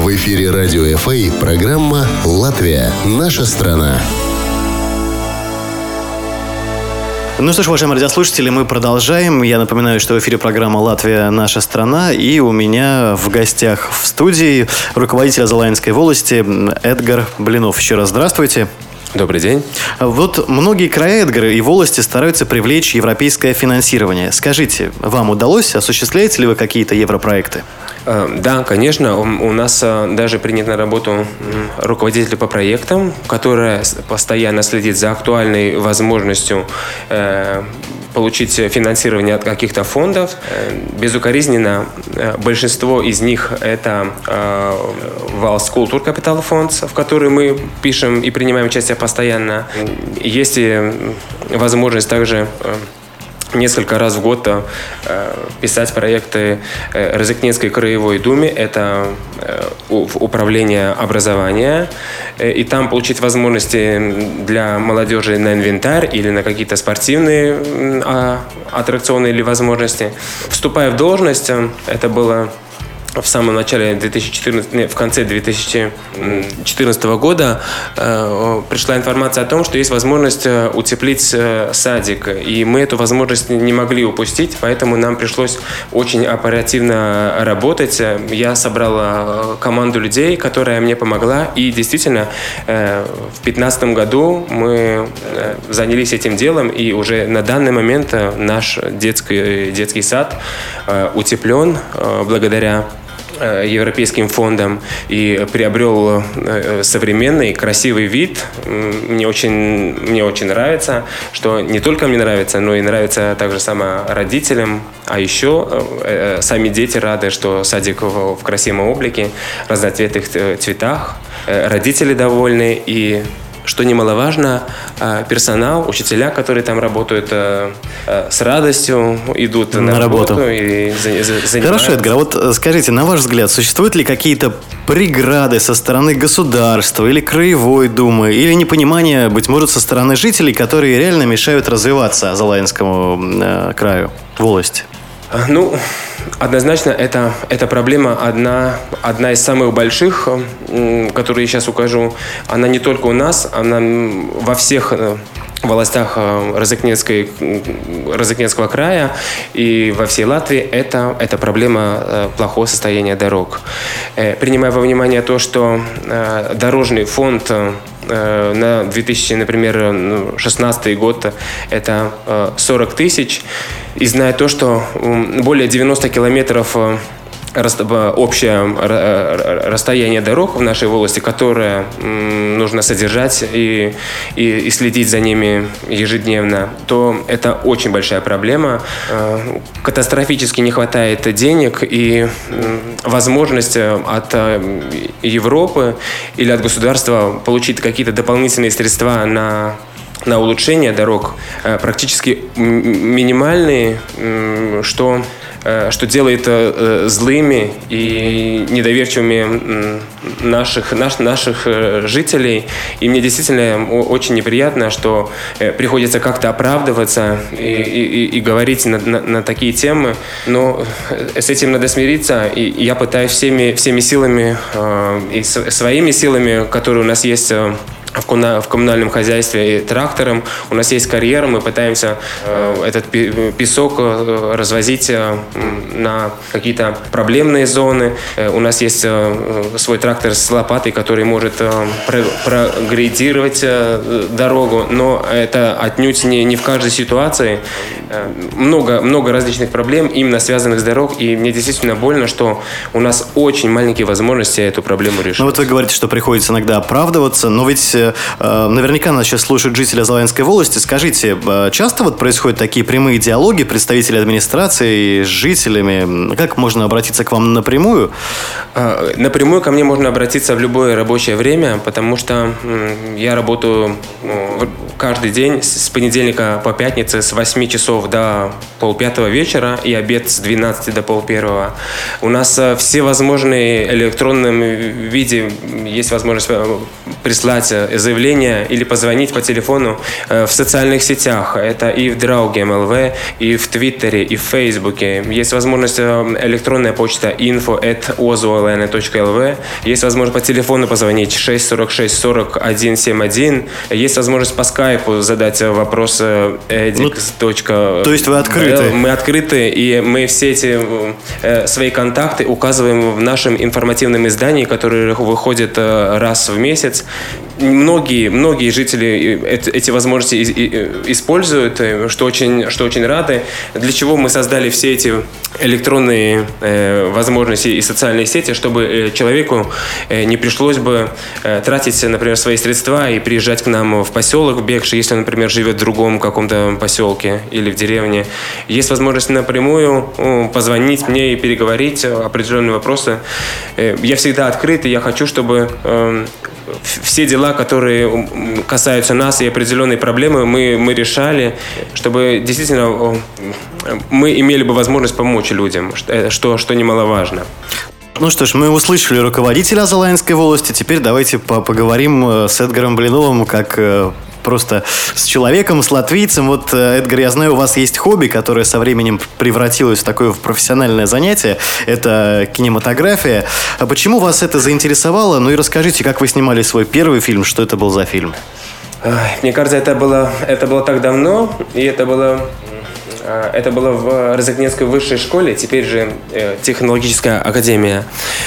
В эфире радио ФА программа «Латвия. Наша страна». Ну что ж, уважаемые радиослушатели, мы продолжаем. Я напоминаю, что в эфире программа «Латвия. Наша страна». И у меня в гостях в студии руководитель Азалайнской волости Эдгар Блинов. Еще раз здравствуйте. Добрый день. Вот многие края, Эдгар, и волости стараются привлечь европейское финансирование. Скажите, вам удалось? Осуществляете ли вы какие-то европроекты? Да, конечно. У нас даже принят на работу руководитель по проектам, который постоянно следит за актуальной возможностью получить финансирование от каких-то фондов. Безукоризненно большинство из них это Valsts Culture Capital Funds, в который мы пишем и принимаем участие постоянно. Есть и возможность также несколько раз в год писать проекты Разыкненской краевой думе, это управление образования, и там получить возможности для молодежи на инвентарь или на какие-то спортивные аттракционы или возможности. Вступая в должность, это было в самом начале в конце 2014 года пришла информация о том, что есть возможность утеплить садик. И мы эту возможность не могли упустить, поэтому нам пришлось очень оперативно работать. Я собрал команду людей, которая мне помогла. И действительно, в 2015 году мы занялись этим делом. И уже на данный момент наш детский сад утеплен благодаря европейским фондам и приобрел современный, красивый вид. Мне очень нравится, что не только мне нравится, но и нравится также само родителям, а еще сами дети рады, что садик в красивом облике, разноцветных цветах, родители довольны и, что немаловажно, персонал, учителя, которые там работают, с радостью идут на работу и занимаются. Хорошо, Эдгар, вот скажите, на ваш взгляд, существуют ли какие-то преграды со стороны государства или краевой думы, или непонимание, быть может, со стороны жителей, которые реально мешают развиваться Азалайнскому краю, волости? Ну, однозначно, эта проблема одна из самых больших, которую я сейчас укажу. Она не только у нас, она во всех властях Разыкненского края и во всей Латвии. Это проблема плохого состояния дорог. Принимая во внимание то, что дорожный фонд на 2016 год это 40 тысяч, и зная то, что более 90 километров общее расстояние дорог в нашей волости, которое нужно содержать и следить за ними ежедневно, то это очень большая проблема. Катастрофически не хватает денег и возможность от Европы или от государства получить какие-то дополнительные средства на улучшение дорог практически минимальные, что делает злыми и недоверчивыми наших жителей. И мне действительно очень неприятно, что приходится как-то оправдываться и говорить на такие темы. Но с этим надо смириться. И я пытаюсь всеми силами и своими силами, которые у нас есть в коммунальном хозяйстве, и трактором. У нас есть карьера, мы пытаемся этот песок развозить на какие-то проблемные зоны. У нас есть свой трактор с лопатой, который может прогрейдировать дорогу, но это отнюдь не в каждой ситуации. Много различных проблем, именно связанных с дорог, и мне действительно больно, что у нас очень маленькие возможности эту проблему решить. Ну вот вы говорите, что приходится иногда оправдываться, но ведь наверняка нас сейчас слушают жители Азалайнской волости. Скажите, часто вот происходят такие прямые диалоги представителей администрации с жителями? Как можно обратиться к вам напрямую? Напрямую ко мне можно обратиться в любое рабочее время, потому что я работаю каждый день с понедельника по пятницу с 8 часов до 4:30 вечера и обед с 12 до 12:30. У нас все возможные электронном виде есть возможность прислать заявление или позвонить по телефону в социальных сетях. Это и в Drauge MLV, и в Твиттере, и в Фейсбуке. Есть возможность электронная почта info@ozuolene.lv. Есть возможность по телефону позвонить 646 40 171. Есть возможность по скайпу задать вопрос edix. То есть вы открыты? Мы открыты, и мы все эти свои контакты указываем в нашем информативном издании, которое выходит раз в месяц. Многие жители эти возможности используют, что очень рады. Для чего мы создали все эти электронные возможности и социальные сети, чтобы человеку не пришлось бы тратить, например, свои средства и приезжать к нам в поселок в Бекши, если он, например, живет в другом каком-то поселке или в деревне. Есть возможность напрямую позвонить мне и переговорить определенные вопросы. Я всегда открыт, и я хочу, чтобы все дела, которые касаются нас и определенные проблемы, мы решали, чтобы действительно мы имели бы возможность помочь людям, что немаловажно. Ну что ж, мы услышали руководителя Азалайнской волости. Теперь давайте поговорим с Эдгаром Блиновым как просто с человеком, с латвийцем. Вот, Эдгар, я знаю, у вас есть хобби, которое со временем превратилось в такое профессиональное занятие. Это кинематография. А почему вас это заинтересовало? Ну и расскажите, как вы снимали свой первый фильм, что это был за фильм? Мне кажется, это было так давно, и это было в Резекненской высшей школе, теперь же технологическая академия.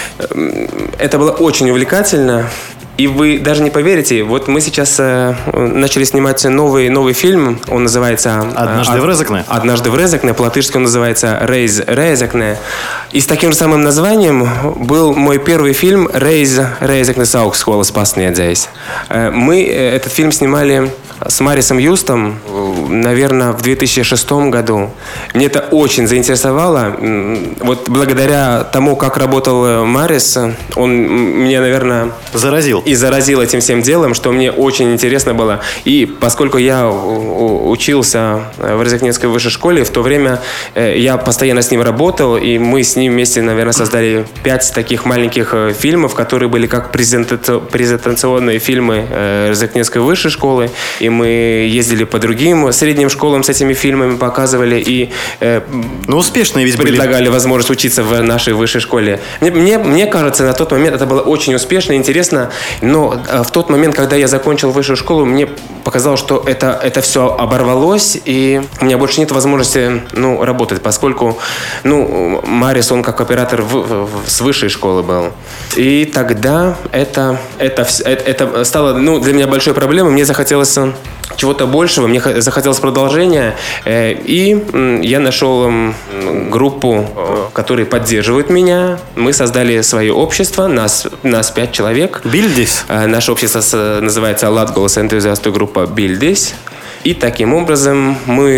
Это было очень увлекательно. И вы даже не поверите, вот мы сейчас начали снимать новый фильм, он называется «Однажды в Резекне». «Однажды в Резекне», по-латышски он называется «Reiz Rezekne». И с таким же самым названием был мой первый фильм «Reiz Rezeknes augstskolas pasniedzējs». Мы этот фильм снимали с Марисом Юстом, наверное, в 2006 году. Мне это очень заинтересовало. Вот благодаря тому, как работал Марис, он меня, наверное, заразил этим всем делом, что мне очень интересно было. И поскольку я учился в Резекненской высшей школе, в то время я постоянно с ним работал, и мы с ним вместе, наверное, создали 5 таких маленьких фильмов, которые были как презентационные фильмы Резекненской высшей школы. И мы ездили по другим средним школам с этими фильмами, показывали и успешные ведь предлагали возможность учиться в нашей высшей школе. Мне кажется, на тот момент это было очень успешно и интересно, но в тот момент, когда я закончил высшую школу, мне показалось, что это все оборвалось, и у меня больше нет возможности работать, поскольку Марис, он как оператор с высшей школы был. И тогда это стало для меня большой проблемой. Мне захотелось чего-то большего, мне захотелось продолжения, и я нашел группу, которые поддерживают меня. Мы создали свое общество, нас 5 человек. Бильдис? Наше общество называется Latgolas энтузиасту группа Бильдис. И таким образом мы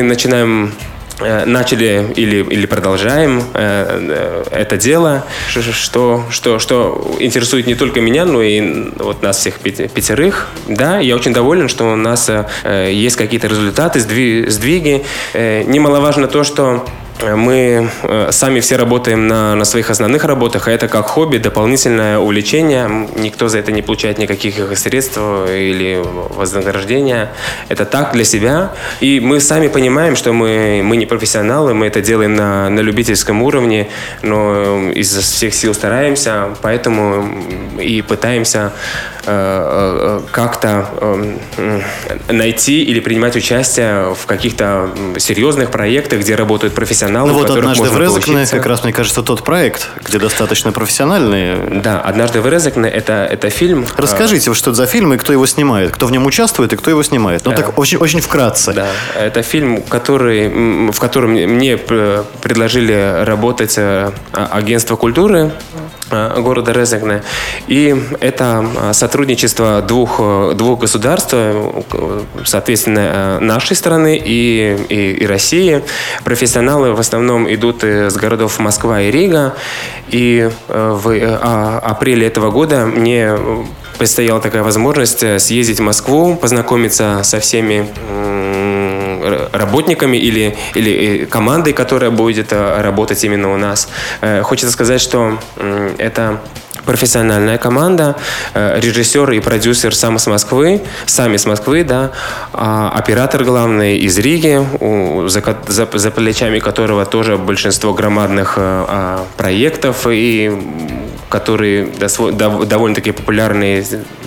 начали или продолжаем это дело, что интересует не только меня, но и вот нас всех 5. Да, я очень доволен, что у нас есть какие-то результаты, сдвиги. Немаловажно то, что мы сами все работаем на своих основных работах, а это как хобби, дополнительное увлечение. Никто за это не получает никаких средств или вознаграждения. Это так, для себя. И мы сами понимаем, что мы не профессионалы, мы это делаем на любительском уровне, но из всех сил стараемся, поэтому и пытаемся как-то найти или принимать участие в каких-то серьезных проектах, где работают профессионалы. Вот «Однажды в Резекне» как раз, мне кажется, тот проект, где достаточно профессиональные. Да, «Однажды в Резекне» это фильм. Расскажите, что это за фильм и кто его снимает, кто в нем участвует и кто его снимает. Так очень, очень вкратце. Да, это фильм, в котором мне предложили работать агентство культуры города Резекне. И это сотрудничество двух государств, соответственно, нашей страны и России. Профессионалы в основном идут из городов Москва и Рига. И в апреле этого года мне предстояла такая возможность съездить в Москву, познакомиться со всеми работниками или командой, которая будет работать именно у нас. Хочется сказать, что это профессиональная команда, режиссер и продюсер сами с Москвы, да, а оператор главный из Риги, за плечами которого тоже большинство громадных проектов, и которые довольно-таки популярны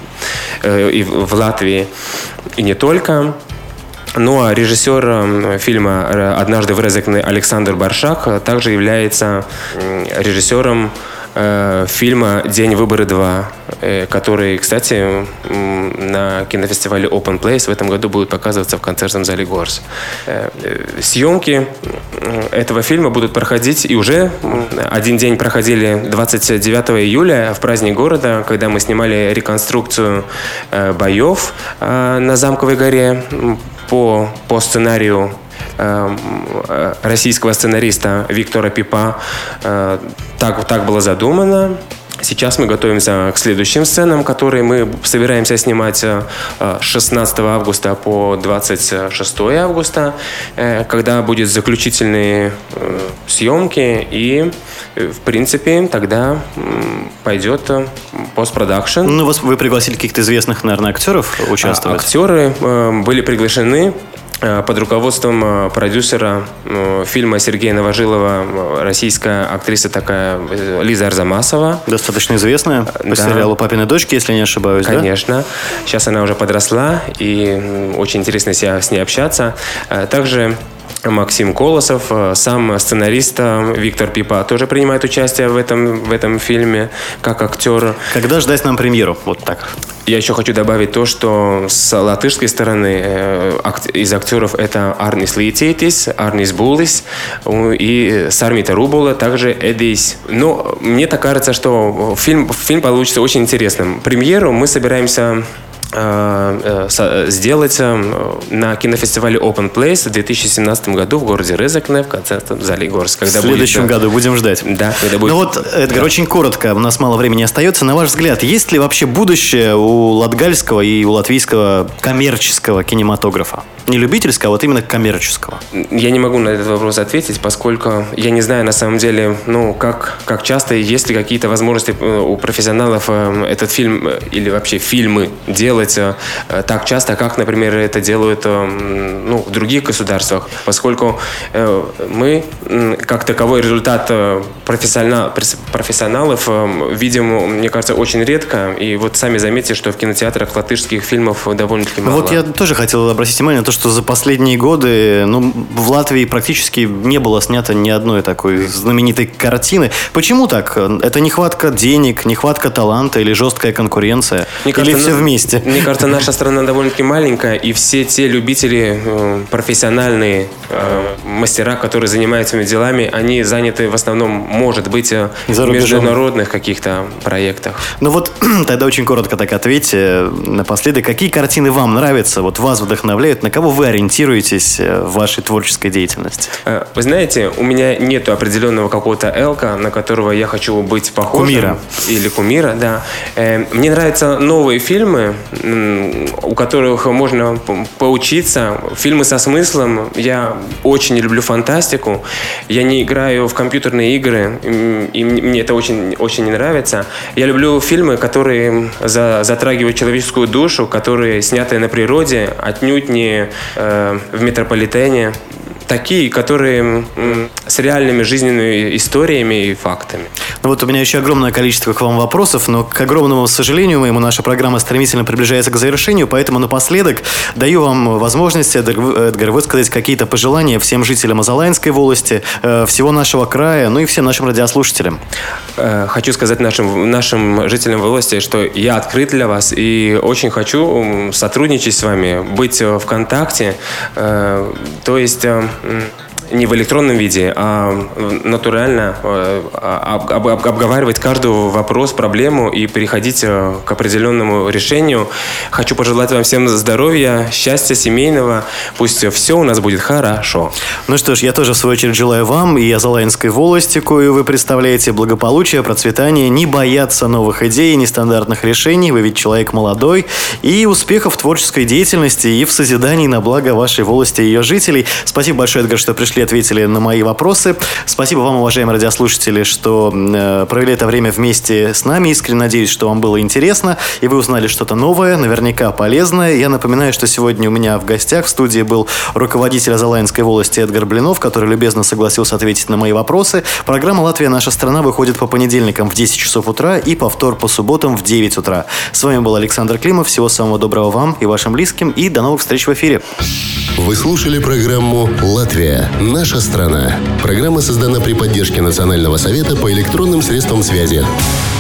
и в Латвии, и не только. Ну а режиссер фильма «Однажды в Резекне» Александр Баршак также является режиссером фильма «День выборы 2», который, кстати, на кинофестивале Open Place в этом году будет показываться в концертном зале Горс. Съемки этого фильма будут проходить, и уже один день проходили 29 июля в праздник города, когда мы снимали реконструкцию боев на Замковой горе по сценарию российского сценариста Виктора Пипа. Так было задумано. Сейчас мы готовимся к следующим сценам, которые мы собираемся снимать с 16 августа по 26 августа, когда будут заключительные съемки, и, в принципе, тогда пойдет постпродакшн. Ну, вы пригласили каких-то известных, наверное, актеров участвовать? Актеры были приглашены под руководством продюсера фильма Сергея Новожилова, российская актриса такая Лиза Арзамасова. Достаточно известная по сериалу «Папины дочки», если не ошибаюсь, конечно. Да? Сейчас она уже подросла, и очень интересно с ней общаться. Также Максим Колосов, сам сценарист Виктор Пипа, тоже принимает участие в этом фильме как актер. Когда ждать нам премьеру? Вот так. Я еще хочу добавить то, что с латышской стороны из актеров это Арнис Литейтис, Арнис Булис и Сармита Рубула, также Эдис. Но мне так кажется, что фильм получится очень интересным. Премьеру мы собираемся сделать на кинофестивале Open Place в 2017 году в городе Резекне в концертном зале Горск. В следующем году будем ждать. Да, когда будет. Ну вот, Эдгар, очень коротко, у нас мало времени остается. На ваш взгляд, есть ли вообще будущее у латгальского и у латвийского коммерческого кинематографа? Не любительского, а вот именно коммерческого. Я не могу на этот вопрос ответить, поскольку я не знаю на самом деле, как часто, есть ли какие-то возможности у профессионалов этот фильм или вообще фильмы делать так часто, как, например, это делают в других государствах, поскольку мы, как таковой результат профессионалов видим, мне кажется, очень редко. И вот сами заметьте, что в кинотеатрах латышских фильмов довольно-таки мало. Вот я тоже хотел обратить внимание на то, что за последние годы в Латвии практически не было снято ни одной такой знаменитой картины. Почему так? Это нехватка денег, нехватка таланта или жесткая конкуренция? Или все вместе? Мне кажется, наша страна довольно-таки маленькая, и все те любители, профессиональные мастера, которые занимаются этими делами, они заняты в основном, может быть, в международных каких-то проектах. Ну вот, тогда очень коротко так ответьте напоследок. Какие картины вам нравятся, вот вас вдохновляют, на кого вы ориентируетесь в вашей творческой деятельности? Вы знаете, у меня нет определенного какого-то элка, на которого я хочу быть похожим. Кумира. Или кумира, да. Мне нравятся новые фильмы, у которых можно поучиться. Фильмы со смыслом. Я очень люблю фантастику. Я не играю в компьютерные игры, и мне это очень, очень не нравится. Я люблю фильмы, которые затрагивают человеческую душу, которые сняты на природе, отнюдь не в метрополитене. Такие, которые с реальными жизненными историями и фактами. Ну вот у меня еще огромное количество к вам вопросов, но, к огромному сожалению моему, наша программа стремительно приближается к завершению, поэтому напоследок даю вам возможность, Эдгар, высказать какие-то пожелания всем жителям Азалайнской волости, всего нашего края, ну и всем нашим радиослушателям. Хочу сказать нашим жителям волости, что я открыт для вас и очень хочу сотрудничать с вами, быть в контакте, то есть не в электронном виде, а натурально обговаривать каждый вопрос, проблему и переходить к определенному решению. Хочу пожелать вам всем здоровья, счастья семейного. Пусть все у нас будет хорошо. Ну что ж, я тоже в свою очередь желаю вам и Азалайнской волости, кою вы представляете, благополучия, процветания, не бояться новых идей, нестандартных решений. Вы ведь человек молодой. И успехов в творческой деятельности и в созидании на благо вашей волости и ее жителей. Спасибо большое, Эдгар, что пришли пришли, ответили на мои вопросы. Спасибо вам, уважаемые радиослушатели, что провели это время вместе с нами. Искренне надеюсь, что вам было интересно, и вы узнали что-то новое, наверняка полезное. Я напоминаю, что сегодня у меня в гостях в студии был руководитель Азалайнской волости Эдгар Блинов, который любезно согласился ответить на мои вопросы. Программа «Латвия. Наша страна» выходит по понедельникам в 10 часов утра и повтор по субботам в 9 утра. С вами был Александр Климов. Всего самого доброго вам и вашим близким, и до новых встреч в эфире. Вы слушали программу «Латвия. Наша страна». Программа создана при поддержке Национального совета по электронным средствам связи.